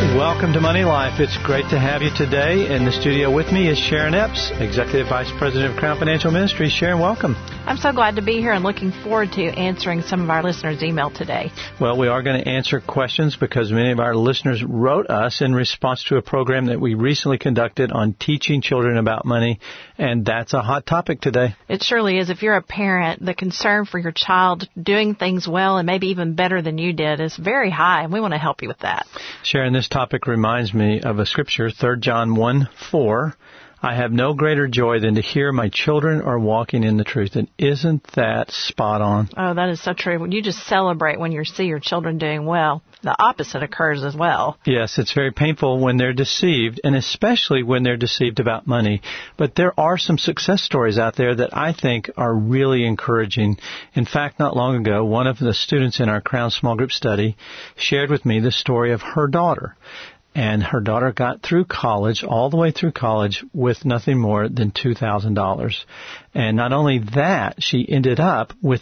Welcome to Money Life. It's great to have you today. In the studio with me is Sharon Epps, Executive Vice President of Crown Financial Ministries. Sharon, welcome. I'm so glad to be here and looking forward to answering some of our listeners' email today. Well, we are going to answer questions because many of our listeners wrote us in response to a program that we recently conducted on teaching children about money, and that's a hot topic today. It surely is. If you're a parent, the concern for your child doing things well and maybe even better than you did is very high, and we want to help you with that. Sharon, this topic reminds me of a scripture, 3 John 1:4. I have no greater joy than to hear my children are walking in the truth. And isn't that spot on? Oh, that is so true. You just celebrate when you see your children doing well. The opposite occurs as well. Yes, it's very painful when they're deceived, and especially when they're deceived about money. But there are some success stories out there that I think are really encouraging. In fact, not long ago, one of the students in our Crown Small Group study shared with me the story of her daughter. And her daughter got through college, all the way through college, with nothing more than $2,000. And not only that, she ended up with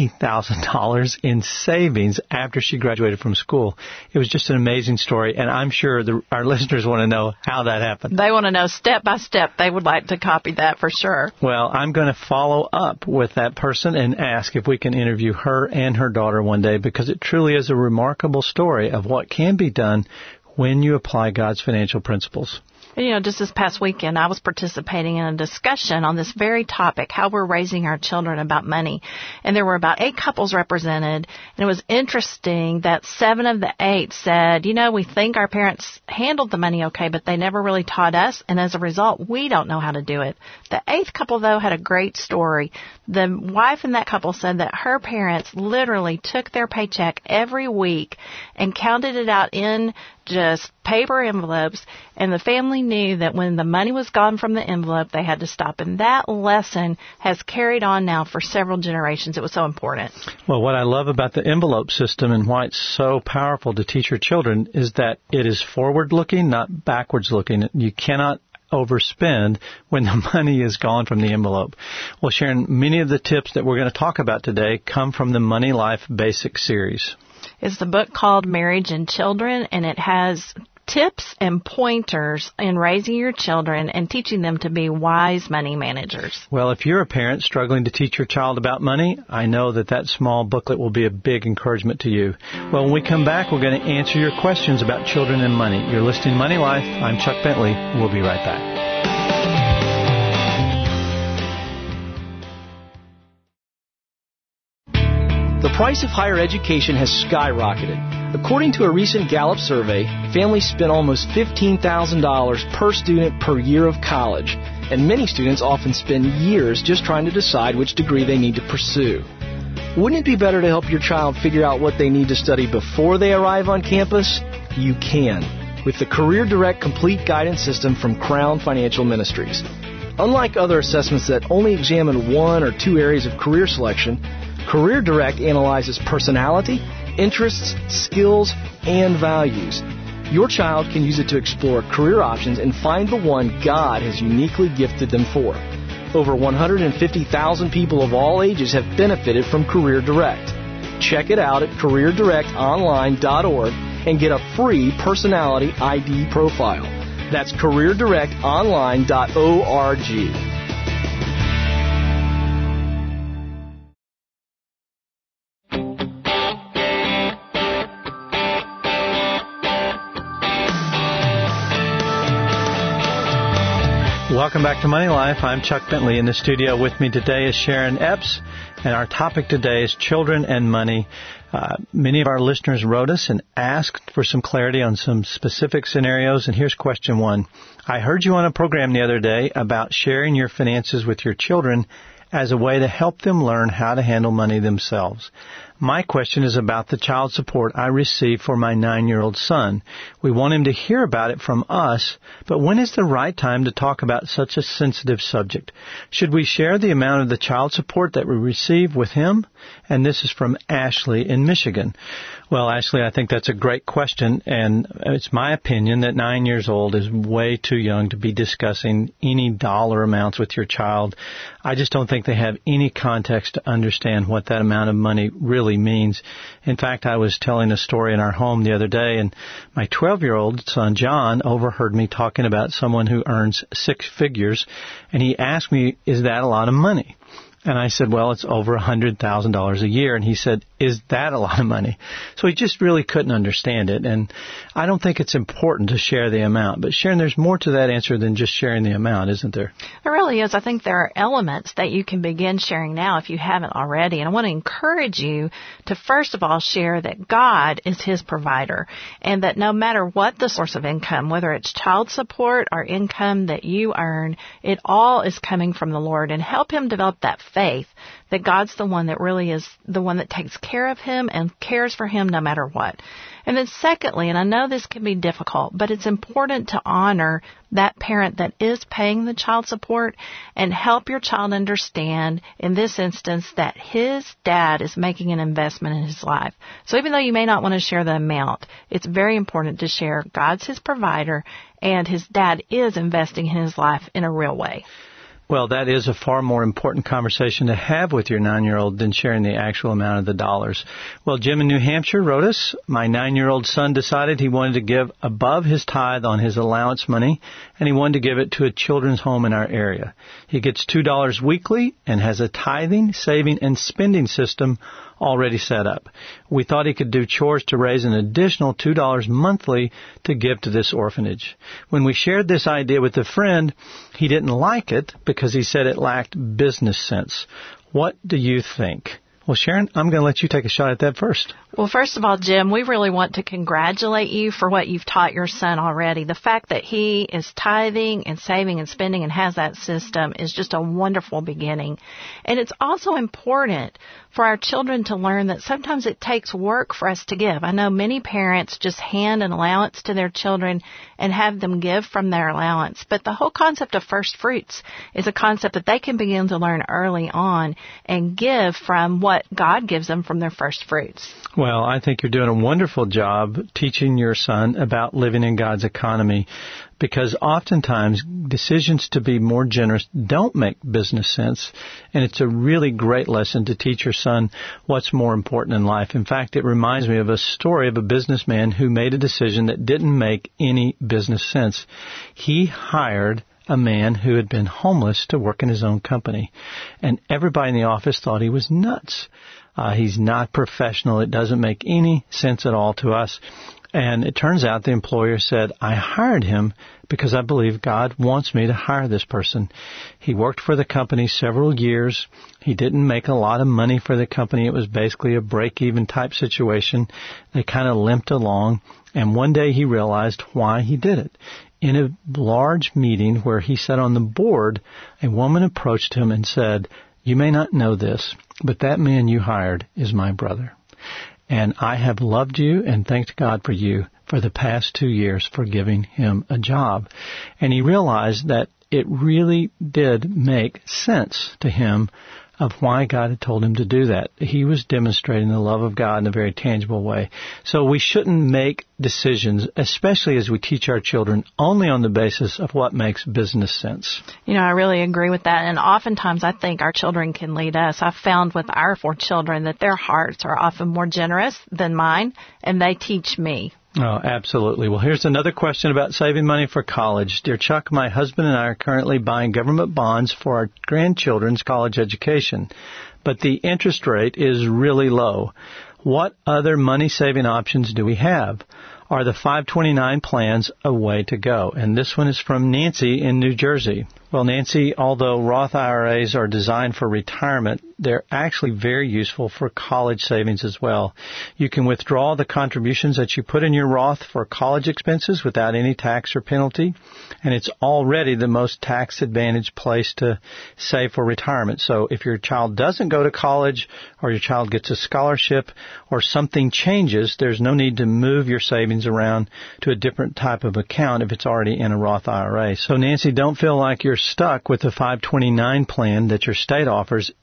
$80,000 in savings after she graduated from school. It was just an amazing story, and I'm sure our listeners want to know how that happened. They want to know step by step. They would like to copy that for sure. Well, I'm going to follow up with that person and ask if we can interview her and her daughter one day, because it truly is a remarkable story of what can be done when you apply God's financial principles. You know, just this past weekend, I was participating in a discussion on this very topic, how we're raising our children about money. And there were about 8 couples represented. And it was interesting that 7 of the 8 said, you know, we think our parents handled the money okay, but they never really taught us. And as a result, we don't know how to do it. The 8th couple, though, had a great story. The wife in that couple said that her parents literally took their paycheck every week and counted it out in just paper envelopes, and the family knew that when the money was gone from the envelope, they had to stop. And that lesson has carried on now for several generations. It was so important. Well, what I love about the envelope system and why it's so powerful to teach your children is that it is forward-looking, not backwards-looking. You cannot overspend when the money is gone from the envelope. Well, Sharon, many of the tips that we're going to talk about today come from the Money Life Basic series. It's the book called Marriage and Children, and it has tips and pointers in raising your children and teaching them to be wise money managers. Well, if you're a parent struggling to teach your child about money, I know that small booklet will be a big encouragement to you. Well, when we come back, we're going to answer your questions about children and money. You're listening to Money Life. I'm Chuck Bentley. We'll be right back. The price of higher education has skyrocketed. According to a recent Gallup survey, families spend almost $15,000 per student per year of college, and many students often spend years just trying to decide which degree they need to pursue. Wouldn't it be better to help your child figure out what they need to study before they arrive on campus? You can, with the Career Direct Complete Guidance System from Crown Financial Ministries. Unlike other assessments that only examine 1 or 2 areas of career selection, Career Direct analyzes personality, interests, skills, and values. Your child can use it to explore career options and find the one God has uniquely gifted them for. Over 150,000 people of all ages have benefited from Career Direct. Check it out at CareerDirectOnline.org and get a free personality ID profile. That's CareerDirectOnline.org. Welcome back to Money Life. I'm Chuck Bentley. In the studio with me today is Sharon Epps, and our topic today is children and money. Many of our listeners wrote us and asked for some clarity on some specific scenarios, and here's question 1. I heard you on a program the other day about sharing your finances with your children as a way to help them learn how to handle money themselves. My question is about the child support I receive for my 9-year-old son. We want him to hear about it from us, but when is the right time to talk about such a sensitive subject? Should we share the amount of the child support that we receive with him? And this is from Ashley in Michigan. Well, Ashley, I think that's a great question, and it's my opinion that 9 years old is way too young to be discussing any dollar amounts with your child. I just don't think they have any context to understand what that amount of money really really means. In fact, I was telling a story in our home the other day, and my 12-year-old son, John, overheard me talking about someone who earns 6 figures, and he asked me, is that a lot of money? And I said, well, it's over $100,000 a year. And he said, is that a lot of money? So he just really couldn't understand it. And I don't think it's important to share the amount. But Sharon, there's more to that answer than just sharing the amount, isn't there? There really is. I think there are elements that you can begin sharing now if you haven't already. And I want to encourage you to, first of all, share that God is his provider, and that no matter what the source of income, whether it's child support or income that you earn, it all is coming from the Lord, and help him develop that faith that God's the one that really is the one that takes care of him and cares for him no matter what. And then secondly, and I know this can be difficult, but it's important to honor that parent that is paying the child support and help your child understand, in this instance, that his dad is making an investment in his life. So even though you may not want to share the amount, it's very important to share God's his provider and his dad is investing in his life in a real way. Well, that is a far more important conversation to have with your 9-year-old than sharing the actual amount of the dollars. Well, Jim in New Hampshire wrote us, my 9-year-old son decided he wanted to give above his tithe on his allowance money, and he wanted to give it to a children's home in our area. He gets $2 weekly and has a tithing, saving, and spending system already set up. We thought he could do chores to raise an additional $2 monthly to give to this orphanage. When we shared this idea with a friend, he didn't like it because he said it lacked business sense. What do you think? Well, Sharon, I'm going to let you take a shot at that first. Well, first of all, Jim, we really want to congratulate you for what you've taught your son already. The fact that he is tithing and saving and spending and has that system is just a wonderful beginning. And it's also important for our children to learn that sometimes it takes work for us to give. I know many parents just hand an allowance to their children and have them give from their allowance. But the whole concept of first fruits is a concept that they can begin to learn early on and give from what God gives them from their first fruits. Well, I think you're doing a wonderful job teaching your son about living in God's economy, because oftentimes decisions to be more generous don't make business sense, and it's a really great lesson to teach your son what's more important in life. In fact, it reminds me of a story of a businessman who made a decision that didn't make any business sense. He hired a man who had been homeless to work in his own company, and everybody in the office thought he was nuts. He's not professional. It doesn't make any sense at all to us. And it turns out the employer said, I hired him because I believe God wants me to hire this person. He worked for the company several years. He didn't make a lot of money for the company. It was basically a break-even type situation. They kind of limped along. And one day he realized why he did it. In a large meeting where he sat on the board, a woman approached him and said, you may not know this, but that man you hired is my brother. And I have loved you and thanked God for you for the past 2 years for giving him a job. And he realized that it really did make sense to him of why God had told him to do that. He was demonstrating the love of God in a very tangible way. So we shouldn't make decisions, especially as we teach our children, only on the basis of what makes business sense. You know, I really agree with that. And oftentimes I think our children can lead us. I've found with our 4 children that their hearts are often more generous than mine, and they teach me. Oh, absolutely. Well, here's another question about saving money for college. Dear Chuck, my husband and I are currently buying government bonds for our grandchildren's college education, but the interest rate is really low. What other money-saving options do we have? Are the 529 plans a way to go? And this one is from Nancy in New Jersey. Well, Nancy, although Roth IRAs are designed for retirement, they're actually very useful for college savings as well. You can withdraw the contributions that you put in your Roth for college expenses without any tax or penalty, and it's already the most tax-advantaged place to save for retirement. So if your child doesn't go to college, or your child gets a scholarship, or something changes, there's no need to move your savings around to a different type of account if it's already in a Roth IRA. So Nancy, don't feel like you're stuck with the 529 plan that your state offers.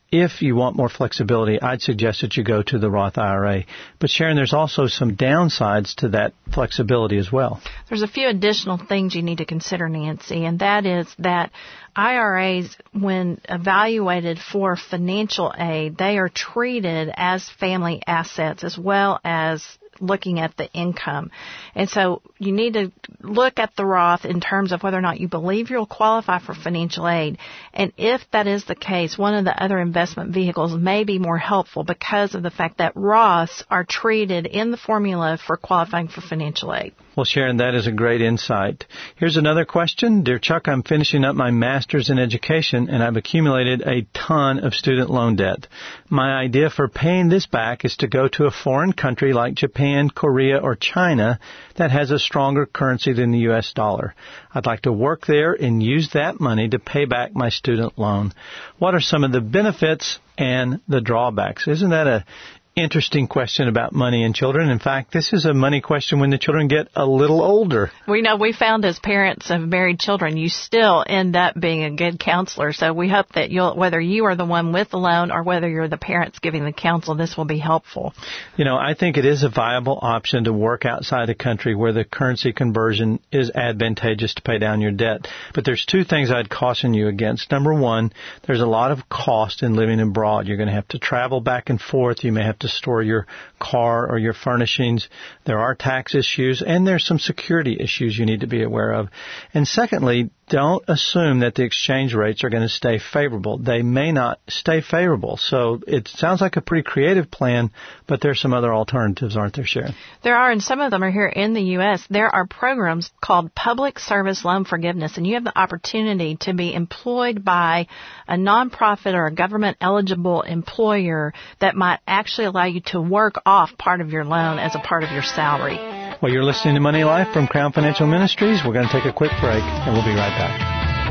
if you want more flexibility, I'd suggest that you go to the Roth IRA. But Sharon, there's also some downsides to that flexibility as well. There's a few additional things you need to consider, Nancy, and that is that IRAs, when evaluated for financial aid, they are treated as family assets as well as looking at the income. And so you need to look at the Roth in terms of whether or not you believe you'll qualify for financial aid. And if that is the case, one of the other investment vehicles may be more helpful because of the fact that Roths are treated in the formula for qualifying for financial aid. Well, Sharon, that is a great insight. Here's another question. Dear Chuck, I'm finishing up my master's in education, and I've accumulated a ton of student loan debt. My idea for paying this back is to go to a foreign country like Japan, Korea, or China that has a stronger currency than the U.S. dollar. I'd like to work there and use that money to pay back my student loan. What are some of the benefits and the drawbacks? Isn't that a interesting question about money and children? In fact, this is a money question when the children get a little older. We found as parents of married children, you still end up being a good counselor. So we hope that whether you are the one with the loan or whether you're the parents giving the counsel, this will be helpful. I think it is a viable option to work outside the country where the currency conversion is advantageous to pay down your debt. But there's two things I'd caution you against. Number one, there's a lot of cost in living abroad. You're going to have to travel back and forth. You may have to store your car or your furnishings. There are tax issues, and there's some security issues you need to be aware of. And secondly, don't assume that the exchange rates are going to stay favorable. They may not stay favorable. So it sounds like a pretty creative plan, but there's some other alternatives, aren't there, Sharon? There are, and some of them are here in the U.S. There are programs called Public Service Loan Forgiveness, and you have the opportunity to be employed by a nonprofit or a government-eligible employer that might actually allow you to work off part of your loan as a part of your salary. Well, you're listening to Money Life from Crown Financial Ministries. We're going to take a quick break, and we'll be right back.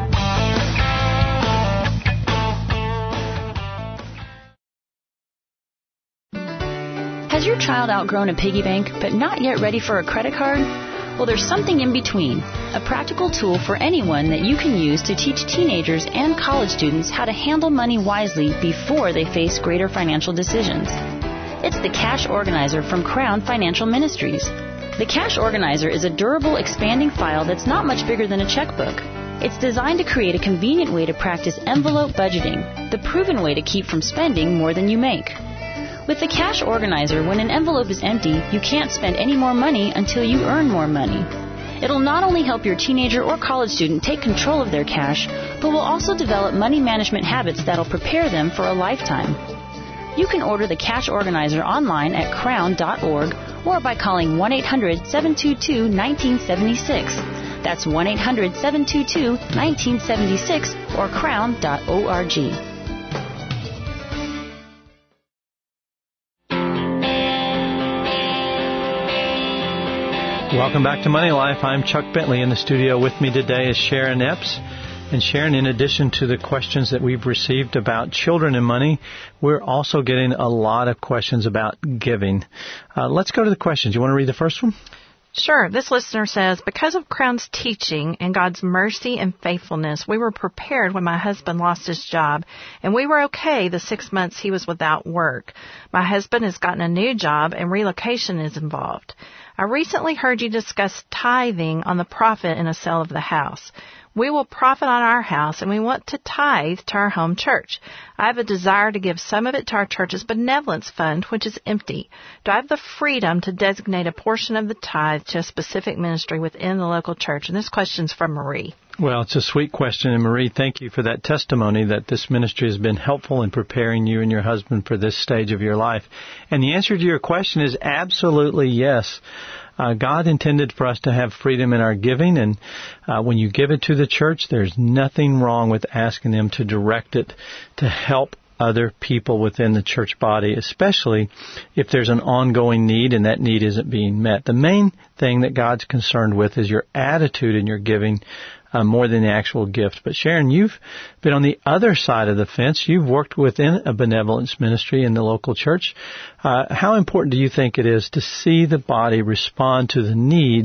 Has your child outgrown a piggy bank but not yet ready for a credit card? Well, there's something in between, a practical tool for anyone that you can use to teach teenagers and college students how to handle money wisely before they face greater financial decisions. It's the Cash Organizer from Crown Financial Ministries. The Cash Organizer is a durable, expanding file that's not much bigger than a checkbook. It's designed to create a convenient way to practice envelope budgeting, the proven way to keep from spending more than you make. With the Cash Organizer, when an envelope is empty, you can't spend any more money until you earn more money. It'll not only help your teenager or college student take control of their cash, but will also develop money management habits that'll prepare them for a lifetime. You can order the Cash Organizer online at crown.org or by calling 1-800-722-1976. That's 1-800-722-1976 or crown.org. Welcome back to Money Life. I'm Chuck Bentley. In the studio with me today is Sharon Epps. And Sharon, in addition to the questions that we've received about children and money, we're also getting a lot of questions about giving. Let's go to the questions. You want to read the first one? Sure. This listener says, because of Crown's teaching and God's mercy and faithfulness, we were prepared when my husband lost his job, and we were okay the 6 months he was without work. My husband has gotten a new job, and relocation is involved. I recently heard you discuss tithing on the profit in a sale of the house. We will profit on our house, and we want to tithe to our home church. I have a desire to give some of it to our church's benevolence fund, which is empty. Do I have the freedom to designate a portion of the tithe to a specific ministry within the local church? And this question's from Marie. Well, it's a sweet question, and Marie, thank you for that testimony that this ministry has been helpful in preparing you and your husband for this stage of your life. And the answer to your question is absolutely yes. God intended for us to have freedom in our giving, and when you give it to the church, there's nothing wrong with asking them to direct it to help other people within the church body, especially if there's an ongoing need and that need isn't being met. The main thing that God's concerned with is your attitude in your giving more than the actual gift. But Sharon, you've been on the other side of the fence. You've worked within a benevolence ministry in the local church. How important do you think it is to see the body respond to the needs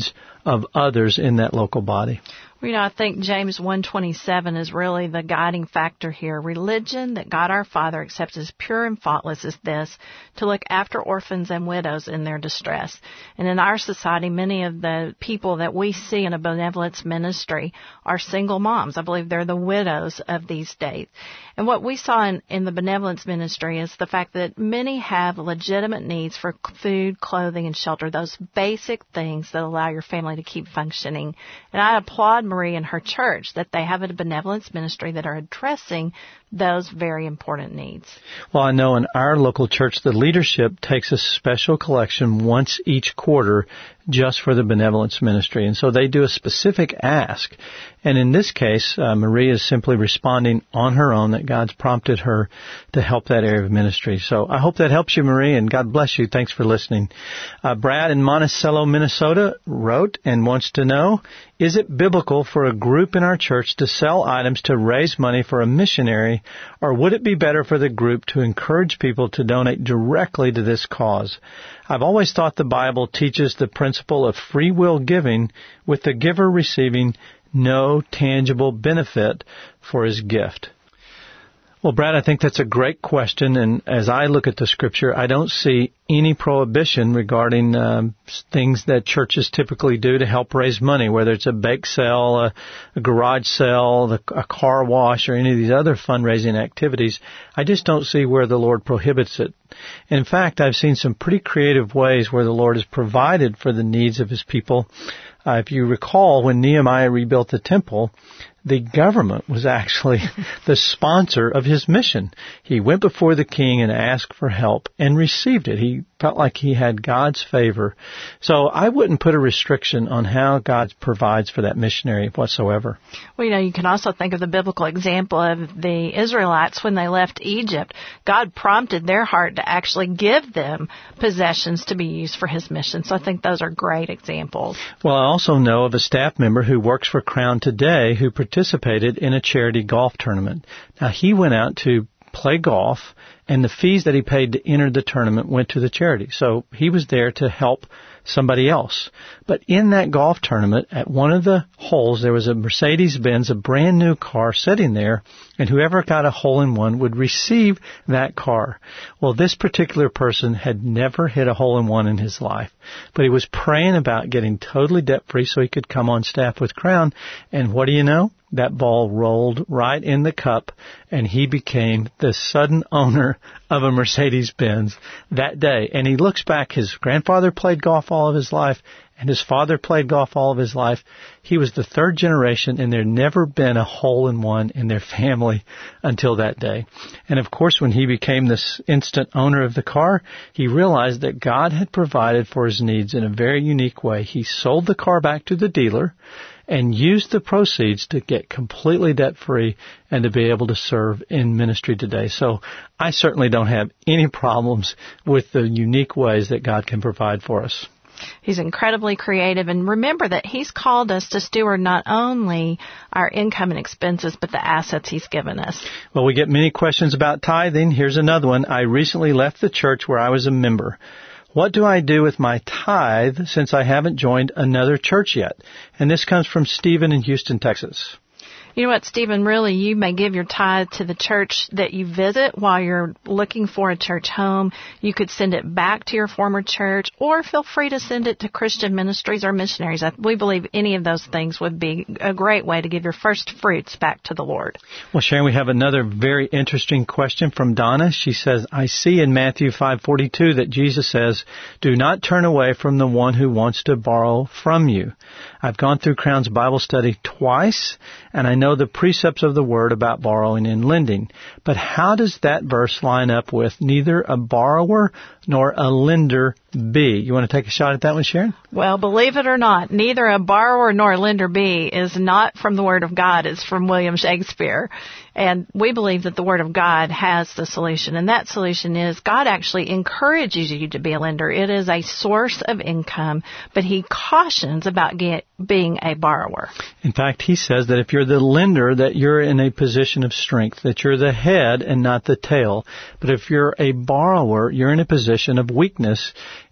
of others in that local body. Well, I think James 1:27 is really the guiding factor here. Religion that God our Father accepts as pure and faultless is this, to look after orphans and widows in their distress. And in our society, many of the people that we see in a benevolence ministry are single moms. I believe they're the widows of these days. And what we saw in the benevolence ministry is the fact that many have legitimate needs for food, clothing, and shelter, those basic things that allow your family to keep functioning. And I applaud Marie and her church that they have a benevolence ministry that are addressing those very important needs. Well, I know in our local church, the leadership takes a special collection once each quarter just for the benevolence ministry. And so they do a specific ask. And in this case, Marie is simply responding on her own that God's prompted her to help that area of ministry. So I hope that helps you, Marie, and God bless you. Thanks for listening. Brad in Monticello, Minnesota wrote and wants to know, is it biblical for a group in our church to sell items to raise money for a missionary, or would it be better for the group to encourage people to donate directly to this cause? I've always thought the Bible teaches the principle of free will giving, with the giver receiving no tangible benefit for his gift. Well, Brad, I think that's a great question, and as I look at the Scripture, I don't see any prohibition regarding things that churches typically do to help raise money, whether it's a bake sale, a garage sale, a car wash, or any of these other fundraising activities. I just don't see where the Lord prohibits it. In fact, I've seen some pretty creative ways where the Lord has provided for the needs of His people. If you recall, when Nehemiah rebuilt the temple, the government was actually the sponsor of his mission. He went before the king and asked for help and received it. He felt like he had God's favor. So I wouldn't put a restriction on how God provides for that missionary whatsoever. Well, you can also think of the biblical example of the Israelites when they left Egypt. God prompted their heart to actually give them possessions to be used for His mission. So I think those are great examples. Well, I also know of a staff member who works for Crown Today who participated in a charity golf tournament. Now, he went out to play golf, and the fees that he paid to enter the tournament went to the charity. So he was there to help somebody else. But in that golf tournament, at one of the holes, there was a Mercedes-Benz, a brand new car sitting there, and whoever got a hole-in-one would receive that car. Well, this particular person had never hit a hole-in-one in his life, but he was praying about getting totally debt-free so he could come on staff with Crown, and what do you know? That ball rolled right in the cup, and he became the sudden owner of a Mercedes-Benz that day. And he looks back, his grandfather played golf all of his life, and his father played golf all of his life. He was the third generation, and there'd never been a hole-in-one in their family until that day. And of course, when he became this instant owner of the car, he realized that God had provided for his needs in a very unique way. He sold the car back to the dealer and used the proceeds to get completely debt-free and to be able to serve in ministry today. So I certainly don't have any problems with the unique ways that God can provide for us. He's incredibly creative, and remember that He's called us to steward not only our income and expenses, but the assets He's given us. Well, we get many questions about tithing. Here's another one. I recently left the church where I was a member. What do I do with my tithe since I haven't joined another church yet? And this comes from Stephen in Houston, Texas. You know what, Stephen, really, you may give your tithe to the church that you visit while you're looking for a church home. You could send it back to your former church, or feel free to send it to Christian ministries or missionaries. We believe any of those things would be a great way to give your first fruits back to the Lord. Well, Sharon, we have another very interesting question from Donna. She says, I see in Matthew 5:42 that Jesus says, do not turn away from the one who wants to borrow from you. I've gone through Crown's Bible study twice, and I know the precepts of the Word about borrowing and lending. But how does that verse line up with neither a borrower nor a lender be? You want to take a shot at that one, Sharon? Well, believe it or not, neither a borrower nor a lender be is not from the Word of God. It's from William Shakespeare. And we believe that the Word of God has the solution. And that solution is God actually encourages you to be a lender. It is a source of income, but He cautions about being a borrower. In fact, He says that if you're the lender, that you're in a position of strength, that you're the head and not the tail. But if you're a borrower, you're in a position of weakness.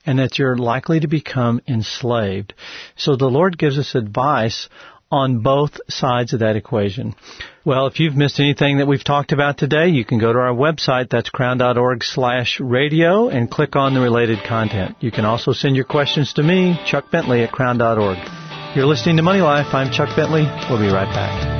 and that you're likely to become enslaved. So the Lord gives us advice on both sides of that equation. Well, if you've missed anything that we've talked about today, you can go to our website, that's crown.org/radio, and click on the related content. You can also send your questions to me, Chuck Bentley, at crown.org. You're listening to Money Life. I'm Chuck Bentley. We'll be right back.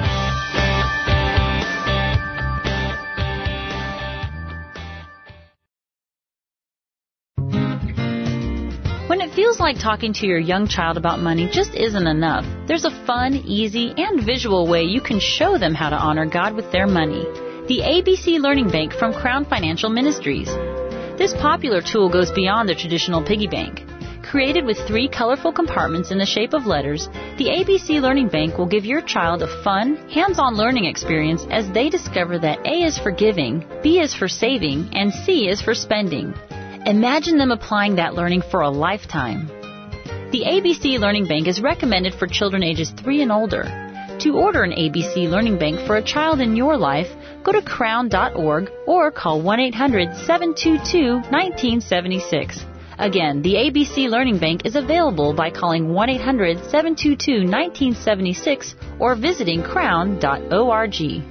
When it feels like talking to your young child about money just isn't enough, there's a fun, easy, and visual way you can show them how to honor God with their money. The ABC Learning Bank from Crown Financial Ministries. This popular tool goes beyond the traditional piggy bank. Created with 3 colorful compartments in the shape of letters, the ABC Learning Bank will give your child a fun, hands-on learning experience as they discover that A is for giving, B is for saving, and C is for spending. Imagine them applying that learning for a lifetime. The ABC Learning Bank is recommended for children ages 3 and older. To order an ABC Learning Bank for a child in your life, go to crown.org or call 1-800-722-1976. Again, the ABC Learning Bank is available by calling 1-800-722-1976 or visiting crown.org.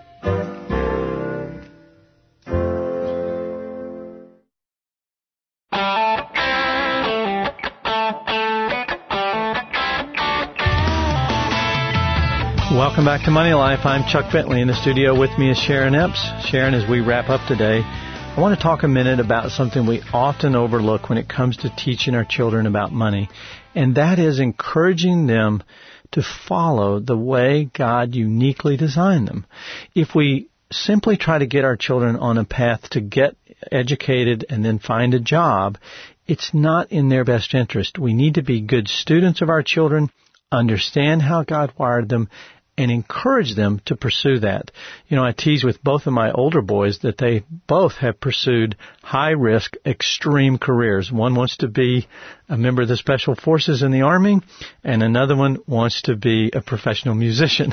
Welcome back to Money Life. I'm Chuck Bentley. In the studio with me is Sharon Epps. Sharon, as we wrap up today, I want to talk a minute about something we often overlook when it comes to teaching our children about money, and that is encouraging them to follow the way God uniquely designed them. If we simply try to get our children on a path to get educated and then find a job, it's not in their best interest. We need to be good students of our children, understand how God wired them, and encourage them to pursue that. You know, I tease with both of my older boys that they both have pursued high-risk, extreme careers. One wants to be a member of the Special Forces in the Army, and another one wants to be a professional musician.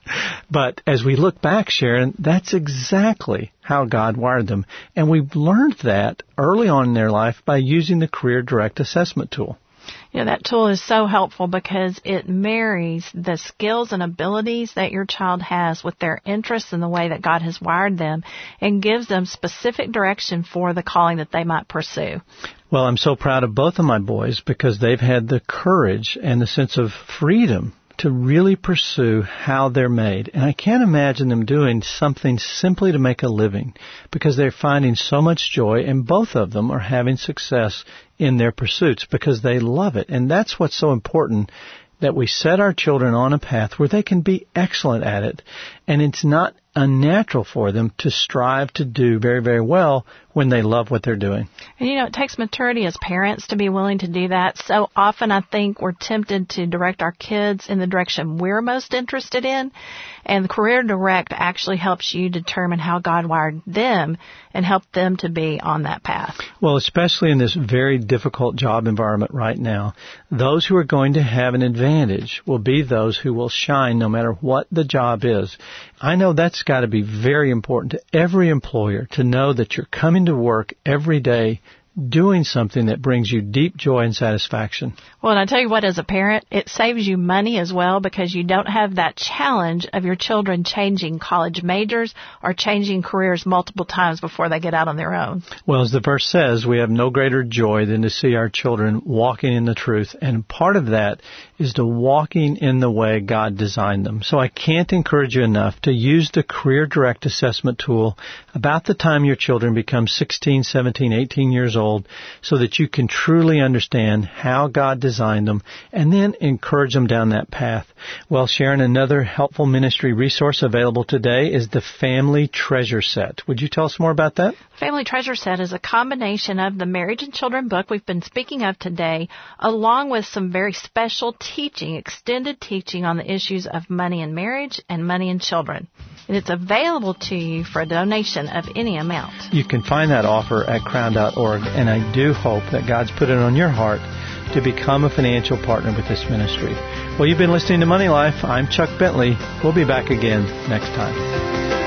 But as we look back, Sharon, that's exactly how God wired them. And we've learned that early on in their life by using the Career Direct Assessment tool. Yeah, that tool is so helpful because it marries the skills and abilities that your child has with their interests and the way that God has wired them and gives them specific direction for the calling that they might pursue. Well, I'm so proud of both of my boys because they've had the courage and the sense of freedom to really pursue how they're made. And I can't imagine them doing something simply to make a living because they're finding so much joy, and both of them are having success in their pursuits because they love it. And that's what's so important, that we set our children on a path where they can be excellent at it. And it's not unnatural for them to strive to do very, very well when they love what they're doing. And, you know, it takes maturity as parents to be willing to do that. So often I think we're tempted to direct our kids in the direction we're most interested in. And the Career Direct actually helps you determine how God wired them and help them to be on that path. Well, especially in this very difficult job environment right now, those who are going to have an advantage will be those who will shine no matter what the job is. I know that's got to be very important to every employer, to know that you're coming to work every day doing something that brings you deep joy and satisfaction. Well, and I tell you what, as a parent, it saves you money as well because you don't have that challenge of your children changing college majors or changing careers multiple times before they get out on their own. Well, as the verse says, we have no greater joy than to see our children walking in the truth. And part of that is to walking in the way God designed them. So I can't encourage you enough to use the Career Direct Assessment tool about the time your children become 16, 17, 18 years old, so that you can truly understand how God designed them and then encourage them down that path. Well, Sharon, another helpful ministry resource available today is the Family Treasure Set. Would you tell us more about that? Family Treasure Set is a combination of the Marriage and Children book we've been speaking of today, along with some very special teaching, extended teaching on the issues of money in marriage and money in children. And it's available to you for a donation of any amount. You can find that offer at crown.org, and I do hope that God's put it on your heart to become a financial partner with this ministry. Well, you've been listening to Money Life. I'm Chuck Bentley. We'll be back again next time.